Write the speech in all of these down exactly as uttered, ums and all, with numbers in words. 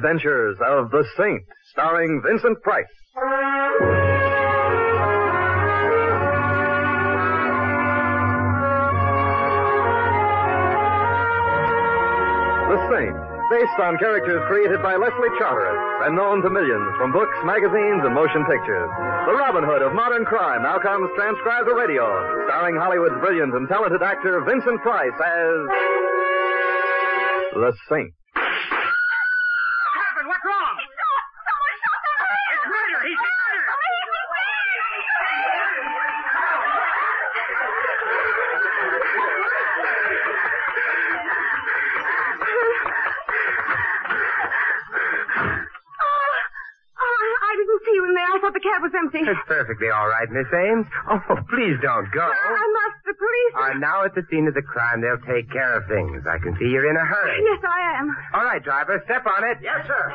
adventures of The Saint, starring Vincent Price. The Saint, based on characters created by Leslie Charteris and known to millions from books, magazines, and motion pictures. The Robin Hood of modern crime now comes transcribed to radio, starring Hollywood's brilliant and talented actor Vincent Price as The Saint. What happened? What's wrong? Someone shot the man! It's murder! He's murder! I thought the cab was empty. It's perfectly all right, Miss Ames. Oh, please don't go. I must. The police are now at the scene of the crime. They'll take care of things. I can see you're in a hurry. Yes, I am. All right, driver, step on it. Yes, sir.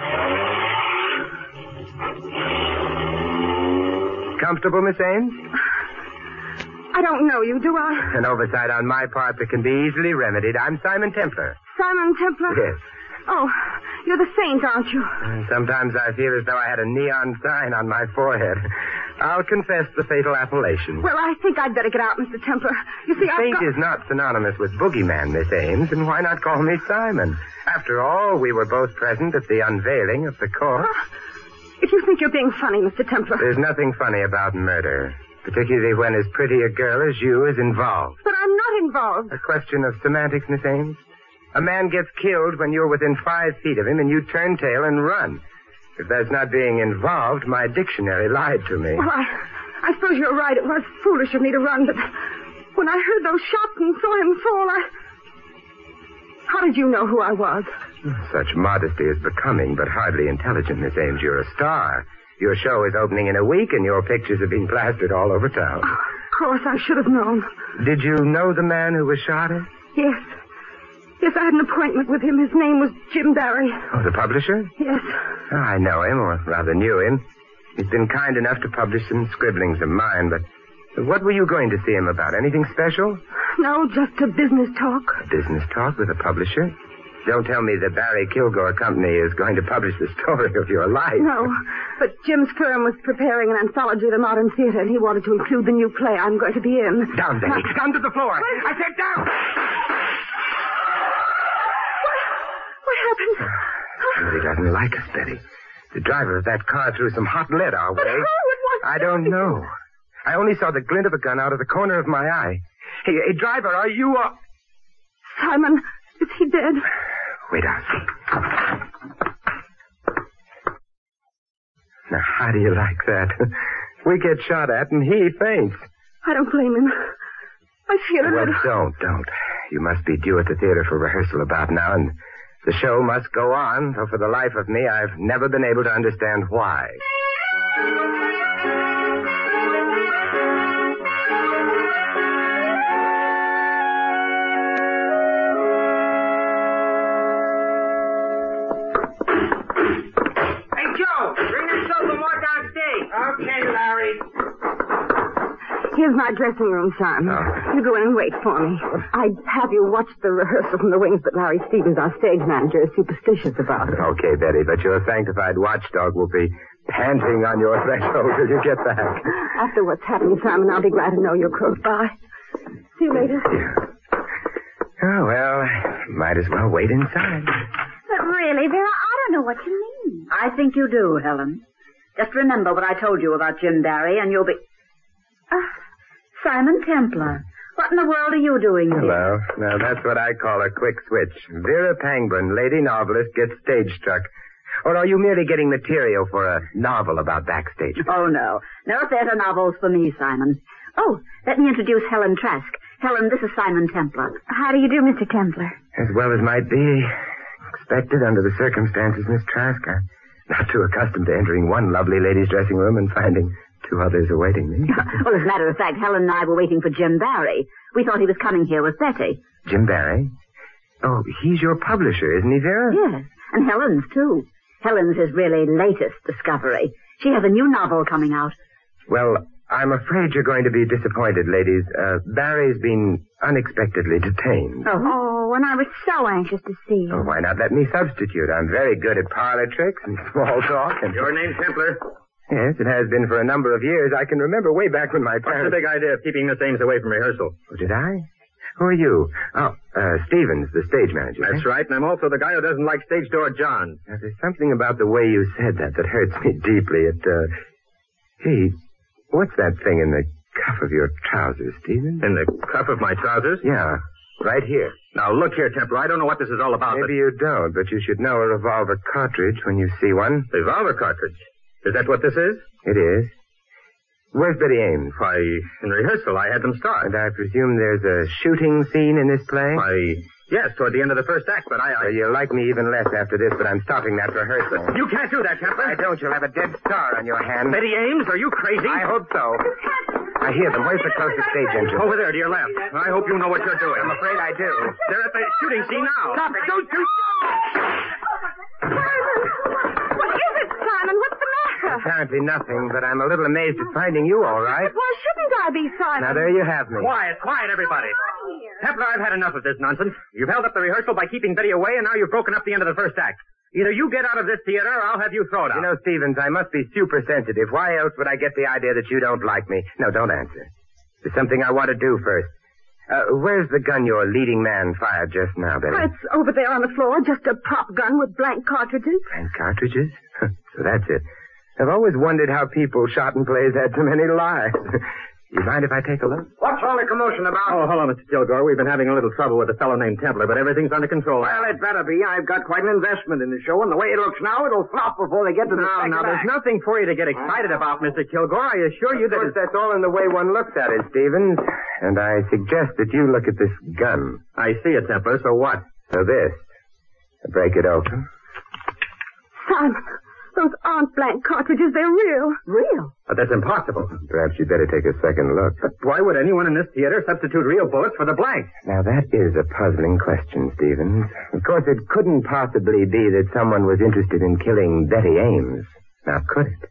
Comfortable, Miss Ames? I don't know you, do I? An oversight on my part that can be easily remedied. I'm Simon Templar. Simon Templar? Yes. Oh, you're the Saint, aren't you? Sometimes I feel as though I had a neon sign on my forehead. I'll confess the fatal appellation. Well, I think I'd better get out, Mister Templar. You see, I've Saint got... is not synonymous with boogeyman, Miss Ames, and why not call me Simon? After all, we were both present at the unveiling of the corpse. Uh, if you think you're being funny, Mister Templar... There's nothing funny about murder, particularly when as pretty a girl as you is involved. But I'm not involved. A question of semantics, Miss Ames. A man gets killed when you're within five feet of him and you turn tail and run. If that's not being involved, my dictionary lied to me. Well, I, I suppose you're right. It was foolish of me to run, but when I heard those shots and saw him fall, I... How did you know who I was? Such modesty is becoming, but hardly intelligent, Miss Ames. You're a star. Your show is opening in a week, and your pictures are being plastered all over town. Oh, of course, I should have known. Did you know the man who was shot at? Yes. Yes, I had an appointment with him. His name was Jim Barry. Oh, the publisher? Yes. Oh, I know him, or rather knew him. He's been kind enough to publish some scribblings of mine, but what were you going to see him about? Anything special? No, just a business talk. A business talk with a publisher? Don't tell me the Barry Kilgore Company is going to publish the story of your life. No, but Jim's firm was preparing an anthology of the modern theater, and he wanted to include the new play I'm going to be in. Down, Betty. Now... Down to the floor. What? I said down. What happened? Somebody doesn't like us, Betty. The driver of that car threw some hot lead our way. But who would want I don't know. I only saw the glint of a gun out of the corner of my eye. Hey, hey driver, are you... Uh... Simon, is he dead? Wait out. Now, how do you like that? We get shot at and he faints. I don't blame him. I feel a well, little... don't, don't. You must be due at the theater for rehearsal about now, and the show must go on, though for the life of me, I've never been able to understand why. Hey, Joe, bring yourself some more downstairs. Okay, Larry. Here's my dressing room, Simon. Oh. You go in and wait for me. I'd have you watch the rehearsal from the wings, but Larry Stevens, our stage manager, is superstitious about it. Okay, Betty, but your sanctified watchdog will be panting on your threshold till you get back. After what's happened, Simon, I'll be glad to know you're close by. See you later. Yeah. Oh, well, might as well wait inside. But really, Vera, I don't know what you mean. I think you do, Helen. Just remember what I told you about Jim Barry, and you'll be... Uh, Simon Templar. What in the world are you doing here? Hello. Now, that's what I call a quick switch. Vera Pangburn, lady novelist, gets stage struck. Or are you merely getting material for a novel about backstage? Oh, no. No theater novels for me, Simon. Oh, let me introduce Helen Trask. Helen, this is Simon Templar. How do you do, Mister Templar? As well as might be expected under the circumstances, Miss Trask. I'm not too accustomed to entering one lovely lady's dressing room and finding two others awaiting me. Well, as a matter of fact, Helen and I were waiting for Jim Barry. We thought he was coming here with Betty. Jim Barry? Oh, he's your publisher, isn't he, Vera? Yes, and Helen's, too. Helen's his really latest discovery. She has a new novel coming out. Well, I'm afraid you're going to be disappointed, ladies. Uh, Barry's been unexpectedly detained. Oh. Oh, Oh, and I was so anxious to see you. Oh, why not let me substitute? I'm very good at parlor tricks and small talk. And Your name, Templar? Yes, it has been for a number of years. I can remember way back when my What's the parents... big idea of keeping Miss Ames away from rehearsal? Oh, did I? Who are you? Oh, uh, Stevens, the stage manager. That's eh? right, and I'm also the guy who doesn't like stage door John. Now, there's something about the way you said that that hurts me deeply. It, uh... Gee, what's that thing in the cuff of your trousers, Stevens? In the cuff of my trousers? Yeah, right here. Now, look here, Templar. I don't know what this is all about, Maybe you don't, but you should know a revolver cartridge when you see one. but... Revolver cartridge. Is that what this is? It is. Where's Betty Ames? Why, in rehearsal, I had them start. And I presume there's a shooting scene in this play? Why, yes, toward the end of the first act, but I... I... Well, you'll like me even less after this, but I'm stopping that rehearsal. You can't do that, Templar. I don't. You'll have a dead star on your hand. Betty Ames, are you crazy? I hope so. I hear them. Where's the closest stage entrance? Over there, to your left. I hope you know what you're doing. I'm afraid I do. They're at the shooting scene now. Stop it. Don't you... Simon! What is it, Simon? What's the matter? Apparently nothing, but I'm a little amazed at finding you all right. Why shouldn't I be, Simon? Now, there you have me. Quiet, quiet, everybody. Templar, I've had enough of this nonsense. You've held up the rehearsal by keeping Betty away, and now you've broken up the end of the first act. Either you get out of this theater, or I'll have you thrown out. You know, Stevens, I must be super sensitive. Why else would I get the idea that you don't like me? No, don't answer. There's something I want to do first. Uh, where's the gun your leading man fired just now, Betty? Oh, it's over there on the floor, just a prop gun with blank cartridges. Blank cartridges? So that's it. I've always wondered how people shot in plays had so many lives. You mind if I take a look? What's all the commotion about? Oh, hello, Mister Kilgore. We've been having a little trouble with a fellow named Templar, but everything's under control. Well, it better be. I've got quite an investment in the show, and the way it looks now, it'll flop before they get to the Now, second now, there's act. nothing for you to get excited about, Mister Kilgore. I assure you Of that course, it's... that's all in the way one looks at it, Stevens. And I suggest that you look at this gun. I see it, Templar. So what? So this. Break it open. Simon, those aren't blank cartridges. They're real. Real? But that's impossible. Perhaps you'd better take a second look. But why would anyone in this theater substitute real bullets for the blank? Now, that is a puzzling question, Stevens. Of course, it couldn't possibly be that someone was interested in killing Betty Ames. Now, could it?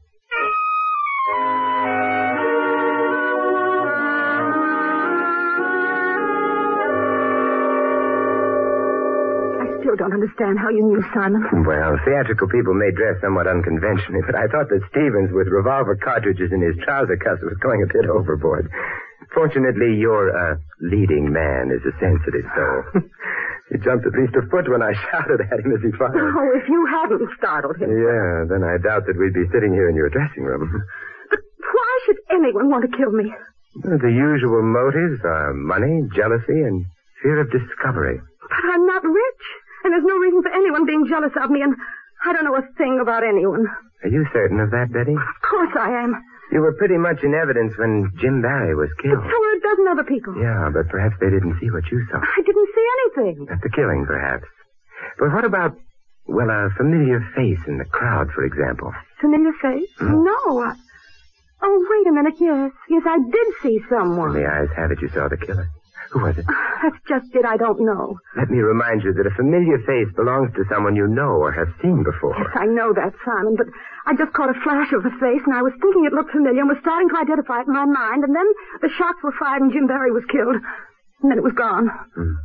I still don't understand how you knew, Simon. Well, theatrical people may dress somewhat unconventionally, but I thought that Stevens, with revolver cartridges in his trouser cuffs, was going a bit overboard. Fortunately, your uh, leading man is a sensitive soul. He jumped at least a foot when I shouted at him as he fired. Oh, if you hadn't startled him. Yeah, then I doubt that we'd be sitting here in your dressing room. But why should anyone want to kill me? Well, the usual motives are money, jealousy, and fear of discovery. But I'm not rich, and there's no reason for anyone being jealous of me, and I don't know a thing about anyone. Are you certain of that, Betty? Of course I am. You were pretty much in evidence when Jim Barry was killed. So were a dozen other people. Yeah, but perhaps they didn't see what you saw. I didn't see anything. At the killing, perhaps. But what about, well, a familiar face in the crowd, for example? Familiar face? Hmm? No. I... Oh, wait a minute. Yes. Yes, I did see someone. The eyes have it you saw the killer. Who was it? That's just it. I don't know. Let me remind you that a familiar face belongs to someone you know or have seen before. Yes, I know that, Simon, but I just caught a flash of the face, and I was thinking it looked familiar and was starting to identify it in my mind, and then the shots were fired and Jim Barry was killed. And then it was gone. Hmm.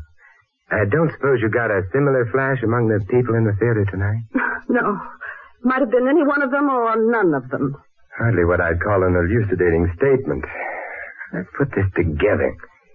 I don't suppose you got a similar flash among the people in the theater tonight? No. Might have been any one of them or none of them. Hardly what I'd call an elucidating statement. Let's put this together.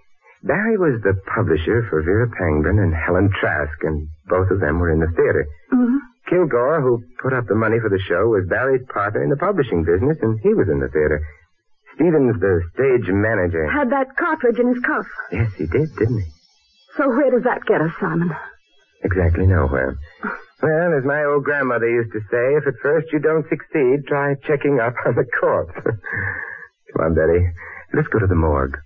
Barry was the publisher for Vera Pangburn and Helen Trask, and both of them were in the theater. Mm-hmm. Kilgore, who put up the money for the show, was Barry's partner in the publishing business, and he was in the theater. Stevens, the stage manager... Had that cartridge in his cuff. Yes, he did, didn't he? So where does that get us, Simon? Exactly nowhere. Well, as my old grandmother used to say, if at first you don't succeed, try checking up on the corpse. Come on, Betty. Let's go to the morgue.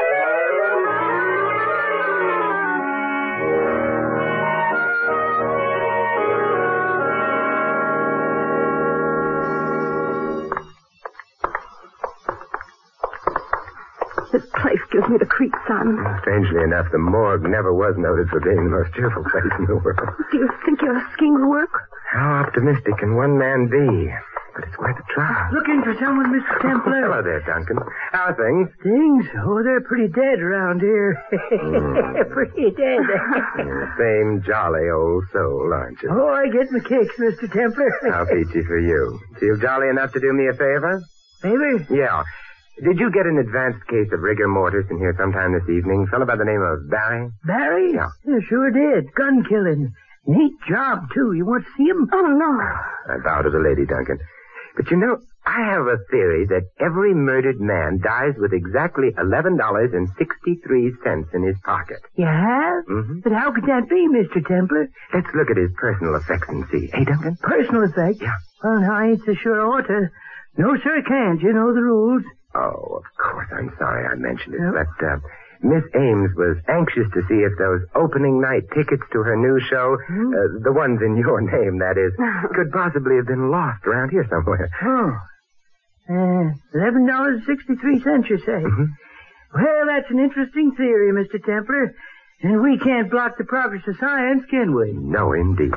This place gives me the creeps, Simon. Strangely enough, the morgue never was noted for being the most cheerful place in the world. Do you think your scheme will work? How optimistic can one man be? but it's worth a try. Looking for someone, Mister Templar? Hello there, Duncan. How are things? Things? Oh, they're pretty dead around here. Mm. Pretty dead. Same jolly old soul, aren't you? Oh, I get my kicks, Mister Templar. How peachy for you. Feel jolly enough to do me a favor? Favor? Yeah. Did you get an advanced case of rigor mortis in here sometime this evening? Fellow by the name of Barry? Barry? Yeah. Yeah, sure did. Gun killing. Neat job, too. You want to see him? Oh, no. I bow to the lady, Duncan. But you know, I have a theory that every murdered man dies with exactly eleven dollars and sixty-three cents in his pocket. You have? Mm-hmm. But how could that be, Mister Templar? Let's look at his personal effects and see. Hey, Duncan? Personal effects? Yeah. Well, now, I ain't so sure I ought to. No, sir, can't. You know the rules. Oh, of course. I'm sorry I mentioned it. Yep. But uh, Miss Ames was anxious to see if those opening night tickets to her new show, mm-hmm. uh, the ones in your name, that is, could possibly have been lost around here somewhere. Oh. Uh, eleven dollars and sixty-three cents, you say? Mm-hmm. Well, that's an interesting theory, Mister Templar. And we can't block the progress of science, can we? No, indeed.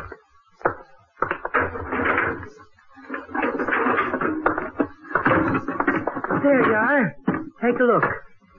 There you are. Take a look.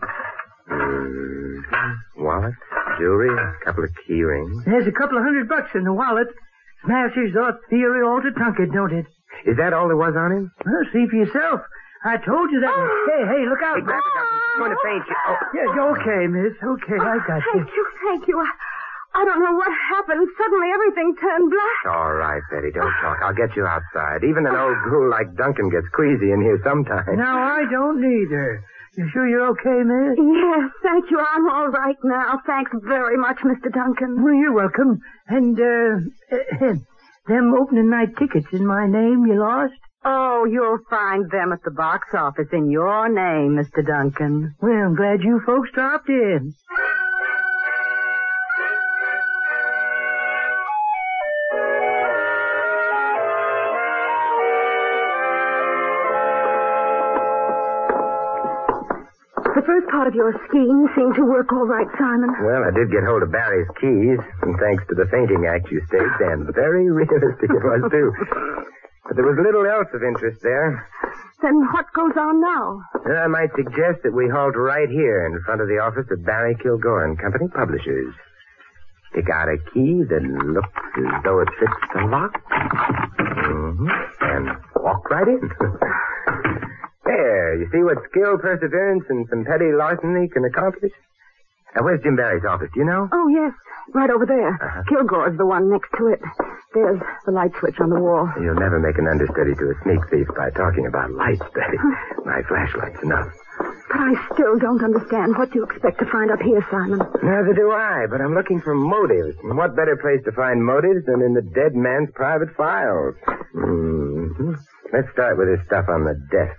Mm-hmm. Wallet, jewelry, a couple of key rings. There's a couple of hundred bucks in the wallet. Smashes the theory all to Tunket, don't it? Is that all there was on him? Well, see for yourself. I told you that. Oh. Hey, hey, look out. Hey, grab it, Duncan. He's going to faint you. Oh. Yeah, okay, miss. Okay, oh, I got thank you. you, thank you. I, I don't know what happened. Suddenly everything turned black. All right, Betty, don't talk. I'll get you outside. Even an old ghoul like Duncan gets queasy in here sometimes. No, I don't either. You sure you're okay, miss? Yes, thank you. I'm all right now. Thanks very much, Mister Duncan. Well, you're welcome. And, uh, uh them opening night tickets in my name you lost? Oh, you'll find them at the box office in your name, Mister Duncan. Well, I'm glad you folks dropped in. The first part of your scheme seemed to work all right, Simon. Well, I did get hold of Barry's keys, and thanks to the fainting act you staged, and very realistic it was, too. But there was little else of interest there. Then what goes on now? I might suggest that we halt right here in front of the office of Barry Kilgore and Company, Publishers. Pick out a key that looks as though it fits the lock. Mm-hmm. And walk right in. There, you see what skill, perseverance, and some petty larceny can accomplish? Now, where's Jim Barry's office? Do you know? Oh, yes. Right over there. Uh-huh. Kilgore's the one next to it. There's the light switch on the wall. You'll never make an understudy to a sneak thief by talking about lights, Betty. My flashlight's enough. But I still don't understand what you expect to find up here, Simon. Neither do I, but I'm looking for motives. And what better place to find motives than in the dead man's private files? Mm-hmm. Let's start with this stuff on the desk.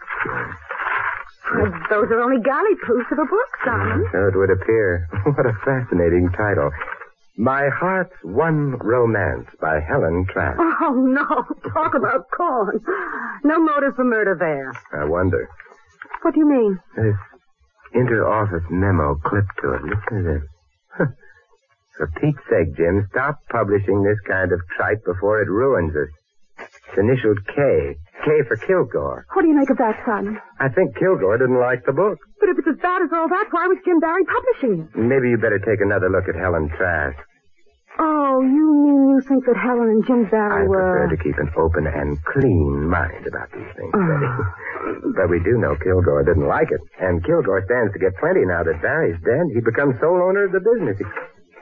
Well, those are only galley proofs of a book, Simon. So it would appear. What a fascinating title. My Heart's One Romance by Helen Trask. Oh, no. Talk about corn. No motive for murder there. I wonder. What do you mean? This inter-office memo clipped to it. Listen to this. Huh. For Pete's sake, Jim, stop publishing this kind of tripe before it ruins us. It's initialed K. K for Kilgore. What do you make of that, Simon? I think Kilgore didn't like the book. But if it's as bad as all that, why was Jim Barry publishing it? Maybe you better take another look at Helen Trask. Oh, you mean you think that Helen and Jim Barry I were... prefer to keep an open and clean mind about these things, Betty. But we do know Kilgore didn't like it. And Kilgore stands to get plenty now that Barry's dead. He becomes sole owner of the business. He...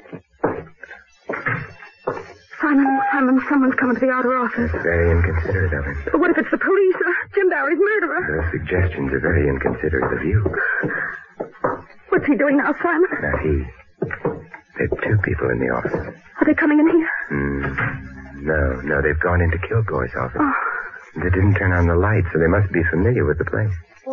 Simon, Simon, someone's coming to the outer office. That's very inconsiderate of him. But what if it's the police or Jim Barry's murderer? Those suggestions are very inconsiderate of you. What's he doing now, Simon? Now, he... There are two people in the office. Are they coming in here? Mm, no, no, they've gone into Kilgore's office. Oh. They didn't turn on the light, so they must be familiar with the place.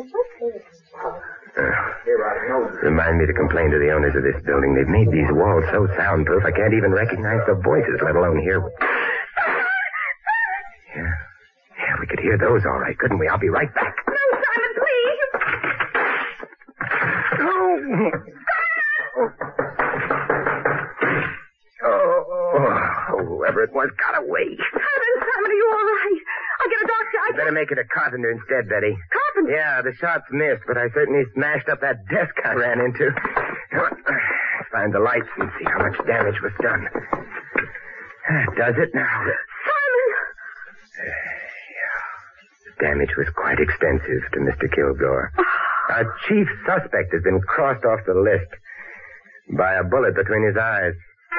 Uh, remind me to complain to the owners of this building. They've made these walls so soundproof I can't even recognize the voices, let alone hear... Yeah. Yeah, we could hear those all right, couldn't we? I'll be right back. No, Simon, please! Oh! Oh, oh, whoever it was got away. Simon, Simon, are you all right? I'll get a doctor. I You'd better make it a carpenter instead, Betty. Carpenter? Yeah, the shots missed, but I certainly smashed up that desk I ran into. Find the lights and see how much damage was done. Does it now? Simon! The damage was quite extensive to Mister Kilgore. Our chief suspect has been crossed off the list by a bullet between his eyes.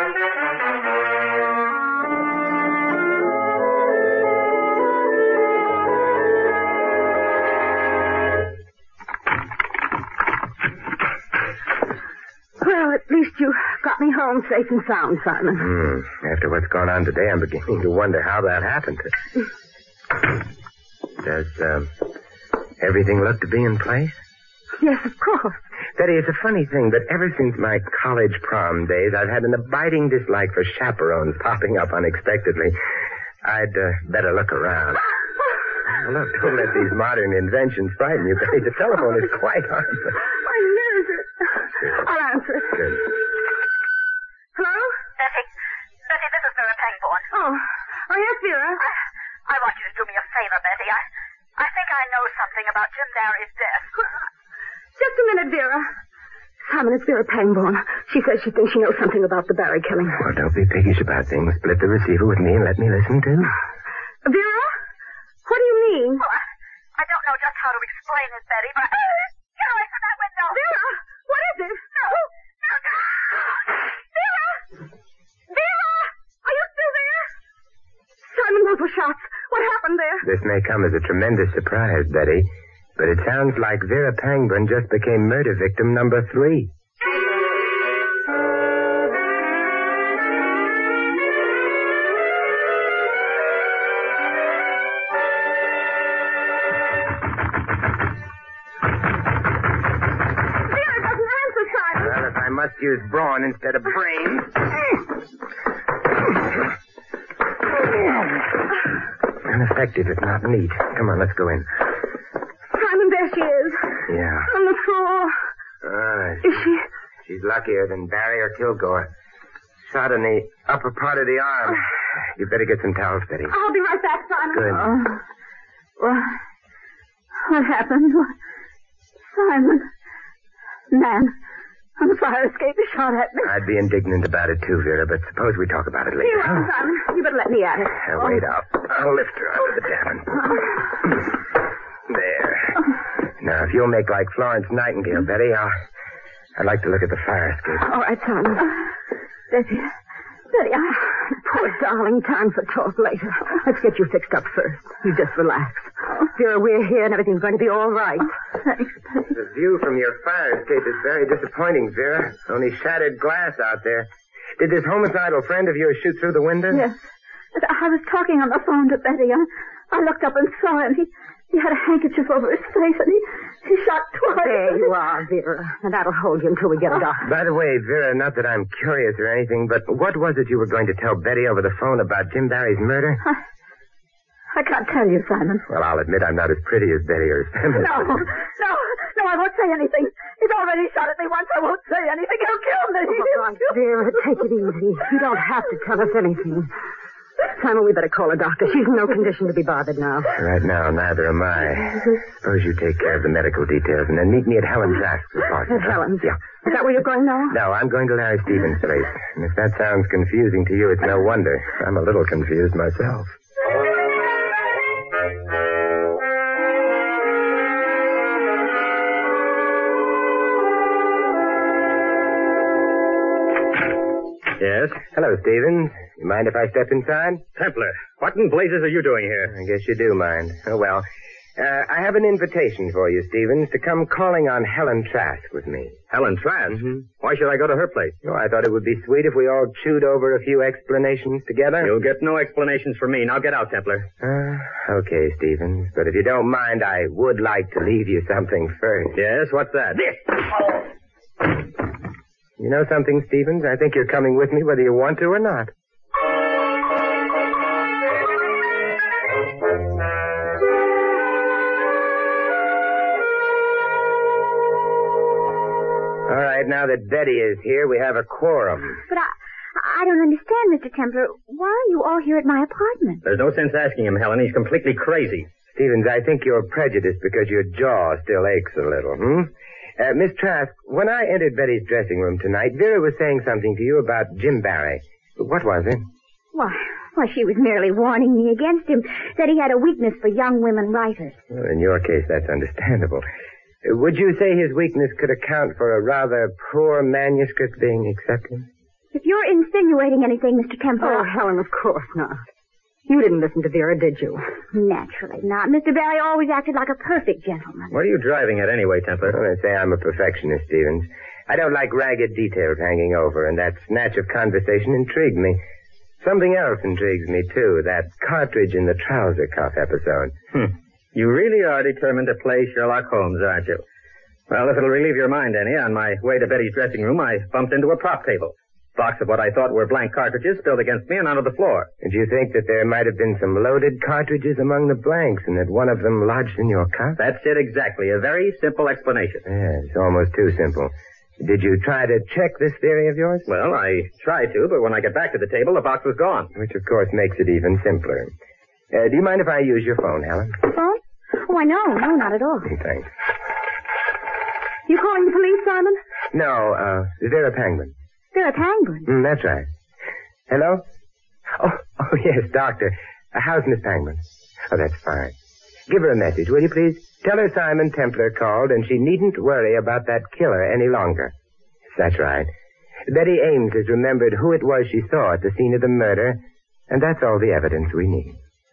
Well, at least you got me home safe and sound, Simon. Hmm. After what's gone on today, I'm beginning to wonder how that happened. Does um, everything look to be in place? Yes, of course. Betty, it's a funny thing, but ever since my college prom days, I've had an abiding dislike for chaperones popping up unexpectedly. I'd uh, better look around. Oh, look, don't let these modern inventions frighten you, Betty. The telephone is quite harmless. My nerves are... I'll answer it. Good. Hello? Betty. Betty, this is Vera Pangborn. Oh. Oh, yes, Vera. I, I want you to do me a favor, Betty. I, I think I know something about Jim Barry's death. Just a minute, Vera. Simon, it's Vera Pangborn. She says she thinks she knows something about the Barry killing. Well, don't be piggish about things. Split the receiver with me and let me listen, too. Vera? What do you mean? Oh, I, I don't know just how to explain it, Betty, but... Get away from that window! Vera! What is it? No! No, no! Vera! Vera! Are you still there? Simon, those were shots. What happened there? This may come as a tremendous surprise, Betty, but it sounds like Vera Pangborn just became murder victim number three. Vera doesn't answer, Simon. Well, if I must use brawn instead of brains... Ineffective, if not neat. Come on, let's go in. Simon, there she is. Yeah. On the floor. All right. Is she... She's luckier than Barry or Kilgore. Shot in the upper part of the arm. You better get some towels, Betty. I'll be right back, Simon. Good. Oh. What? What happened? What? Simon. Man. On the fire escape, he shot at me. I'd be indignant about it, too, Vera, but suppose we talk about it later. Here you are, Simon. You better let me at it. Now, wait up. I'll lift her out of the davenport. There. Now, if you'll make like Florence Nightingale, Betty, I'll... I'd like to look at the fire escape. All right, Simon. Betty. Betty, I... Poor darling, time for talk later. Let's get you fixed up first. You just relax. Vera, we're here and everything's going to be all right. Thanks, Betty. The view from your fire escape is very disappointing, Vera. Only shattered glass out there. Did this homicidal friend of yours shoot through the window? Yes. I was talking on the phone to Betty. I, I looked up and saw him. He, he had a handkerchief over his face, and he, he shot twice. There you are, Vera. And that'll hold you until we get a doctor. By the way, Vera, not that I'm curious or anything, but what was it you were going to tell Betty over the phone about Jim Barry's murder? I, I can't tell you, Simon. Well, I'll admit I'm not as pretty as Betty or as feminine. No, no, no, I won't say anything. He's already shot at me once. I won't say anything. He'll kill me. Oh, Vera, take it easy. You don't have to tell us anything. Simon, we better call a doctor. She's in no condition to be bothered now. Right now, neither am I. Suppose you take care of the medical details and then meet me at Helen Trask's apartment. At Helen's? Yeah. Is that where you're going now? No, I'm going to Larry Stevens' place. And if that sounds confusing to you, it's no wonder. I'm a little confused myself. Yes? Hello, Stevens. You mind if I step inside? Templar, what in blazes are you doing here? I guess you do mind. Oh, well. Uh, I have an invitation for you, Stevens, to come calling on Helen Trask with me. Helen Trask? Mm-hmm. Why should I go to her place? Oh, I thought it would be sweet if we all chewed over a few explanations together. You'll get no explanations from me. Now get out, Templar. Uh, okay, Stevens. But if you don't mind, I would like to leave you something first. Yes, what's that? This! You know something, Stevens? I think you're coming with me whether you want to or not. All right, now that Betty is here, we have a quorum. But I, I don't understand, Mister Templar. Why are you all here at my apartment? There's no sense asking him, Helen. He's completely crazy. Stevens, I think you're prejudiced because your jaw still aches a little, hmm? Uh, Miss Trask, when I entered Betty's dressing room tonight, Vera was saying something to you about Jim Barry. What was it? Why, why, she was merely warning me against him, that he had a weakness for young women writers. Well, in your case, that's understandable. Uh, Would you say his weakness could account for a rather poor manuscript being accepted? If you're insinuating anything, Mister Templar... Oh, Helen, of course not. You didn't listen to Vera, did you? Naturally not. Mister Barry always acted like a perfect gentleman. What are you driving at anyway, Templar? Well, they say I'm a perfectionist, Stevens. I don't like ragged details hanging over, and that snatch of conversation intrigued me. Something else intrigues me, too, that cartridge in the trouser cuff episode. Hmm. You really are determined to play Sherlock Holmes, aren't you? Well, if it'll relieve your mind any, on my way to Betty's dressing room, I bumped into a prop table. Box of what I thought were blank cartridges spilled against me and onto the floor. Did you think that there might have been some loaded cartridges among the blanks and that one of them lodged in your cuff? That's it exactly. A very simple explanation. Yeah, it's almost too simple. Did you try to check this theory of yours? Well, I tried to, but when I got back to the table, the box was gone. Which, of course, makes it even simpler. Uh, do you mind if I use your phone, Helen? Phone? Why, no, no, not at all. Thanks. You calling the police, Simon? No, uh, Vera Pangman. Vera Pangman? Mm, that's right. Hello? Oh, oh yes, doctor. Uh, how's Miss Pangman? Oh, that's fine. Give her a message, will you please? Tell her Simon Templar called and she needn't worry about that killer any longer. That's right. Betty Ames has remembered who it was she saw at the scene of the murder, and that's all the evidence we need.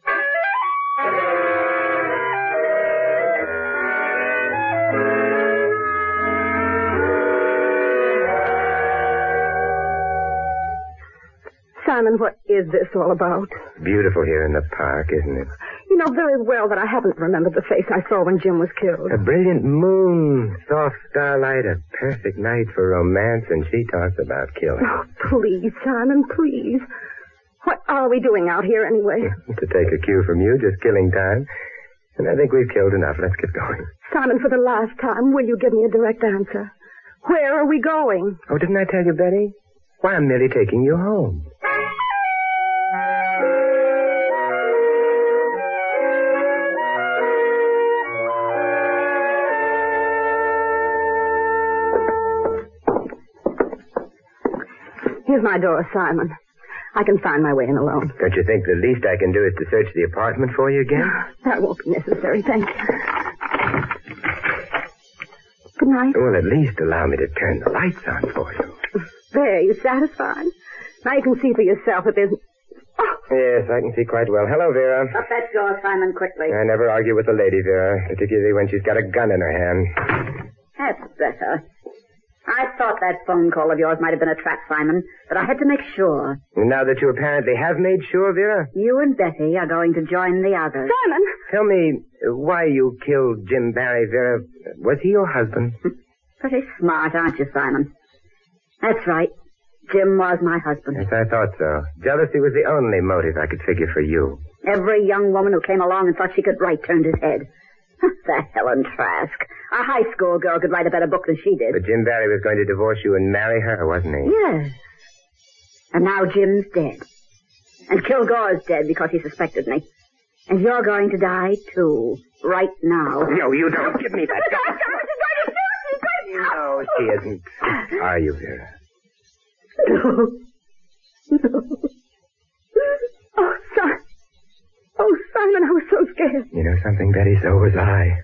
Simon, what is this all about? Beautiful here in the park, isn't it? You know very well that I haven't remembered the face I saw when Jim was killed. A brilliant moon, soft starlight, a perfect night for romance, and she talks about killing. Oh, please, Simon, please. What are we doing out here anyway? To take a cue from you, just killing time. And I think we've killed enough. Let's get going. Simon, for the last time, will you give me a direct answer? Where are we going? Oh, didn't I tell you, Betty? Why, I'm merely taking you home. Here's my door, Simon. I can find my way in alone. Don't you think the least I can do is to search the apartment for you again? That won't be necessary, thank you. Good night. Well, at least allow me to turn the lights on for you. There, you satisfied? Now you can see for yourself that there's... Oh. Yes, I can see quite well. Hello, Vera. Up that door, Simon, quickly. I never argue with a lady, Vera, particularly when she's got a gun in her hand. That's better. I thought that phone call of yours might have been a trap, Simon, but I had to make sure. And now that you apparently have made sure, Vera? You and Betty are going to join the others. Simon! Tell me why you killed Jim Barry, Vera. Was he your husband? Pretty smart, aren't you, Simon? That's right. Jim was my husband. Yes, I thought so. Jealousy was the only motive I could figure for you. Every young woman who came along and thought she could write turned his head. That Helen Trask. A high school girl could write a better book than she did. But Jim Barry was going to divorce you and marry her, wasn't he? Yes. And now Jim's dead. And Kilgore's dead because he suspected me. And you're going to die, too. Right now. No, you don't. Give me that gun. She's going to No, she isn't. Are you, Vera? No. No. Oh, Simon. Oh, Simon, I was so scared. You know something, Betty? So was I.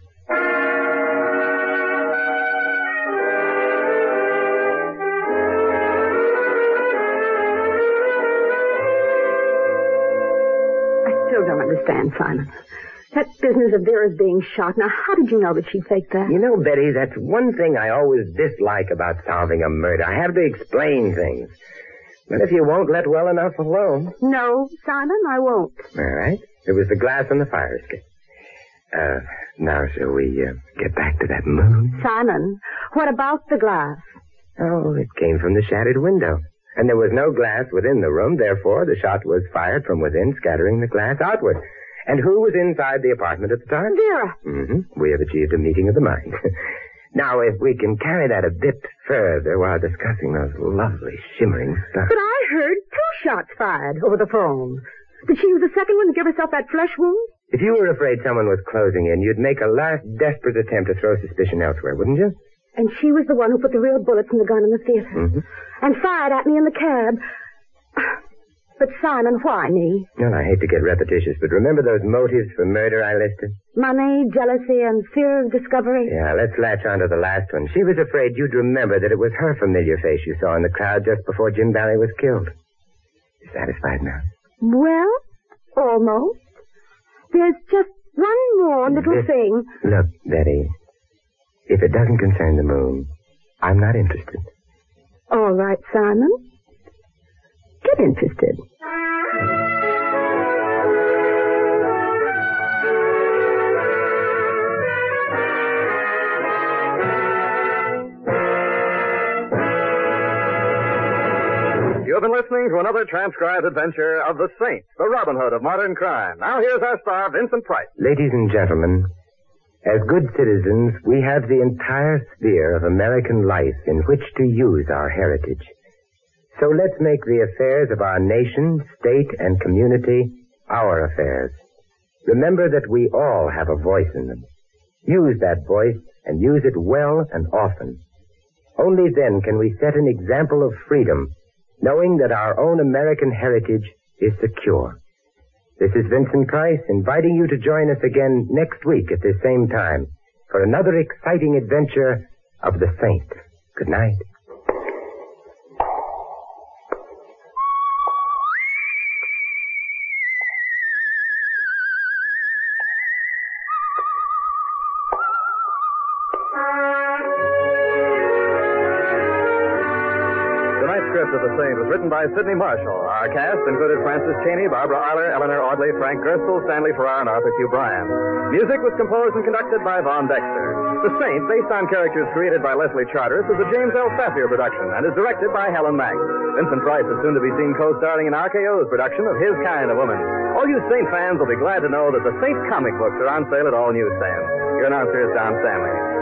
I still don't understand, Simon. That business of Vera's being shot. Now, how did you know that she'd faked that? You know, Betty, that's one thing I always dislike about solving a murder. I have to explain things. But if you won't let well enough alone... No, Simon, I won't. All right. It was the glass on the fire escape. Uh, now shall we uh, get back to that moon? Simon, what about the glass? Oh, it came from the shattered window. And there was no glass within the room, therefore the shot was fired from within, scattering the glass outward. And who was inside the apartment at the time? Vera. Mm-hmm. We have achieved a meeting of the mind. Now, if we can carry that a bit further while discussing those lovely shimmering stars. But I heard two shots fired over the phone. Did she use the second one to give herself that flesh wound? If you were afraid someone was closing in, you'd make a last desperate attempt to throw suspicion elsewhere, wouldn't you? And she was the one who put the real bullets in the gun in the theater. Mm-hmm. And fired at me in the cab. But Simon, why me? Well, I hate to get repetitious, but remember those motives for murder I listed? Money, jealousy, and fear of discovery? Yeah, let's latch on to the last one. She was afraid you'd remember that it was her familiar face you saw in the crowd just before Jim Barry was killed. You satisfied now? Well, almost. There's just one more little this... thing. Look, Betty, if it doesn't concern the moon, I'm not interested. All right, Simon. Get interested. You have been listening to another transcribed adventure of the Saint, the Robin Hood of modern crime. Now here's our star, Vincent Price. Ladies and gentlemen, as good citizens, we have the entire sphere of American life in which to use our heritage. So let's make the affairs of our nation, state, and community our affairs. Remember that we all have a voice in them. Use that voice and use it well and often. Only then can we set an example of freedom, knowing that our own American heritage is secure. This is Vincent Price inviting you to join us again next week at this same time for another exciting adventure of the Saint. Good night. Written by Sidney Marshall. Our cast included Francis Cheney, Barbara Arler, Eleanor Audley, Frank Gerstle, Stanley Farrar, and Arthur Q. Bryan. Music was composed and conducted by Von Dexter. The Saint, based on characters created by Leslie Charteris, is a James L. Safier production and is directed by Helen Mack. Vincent Price is soon to be seen co-starring in R K O's production of His Kind of Woman. All you Saint fans will be glad to know that the Saint comic books are on sale at all newsstands. Your announcer is Don Stanley.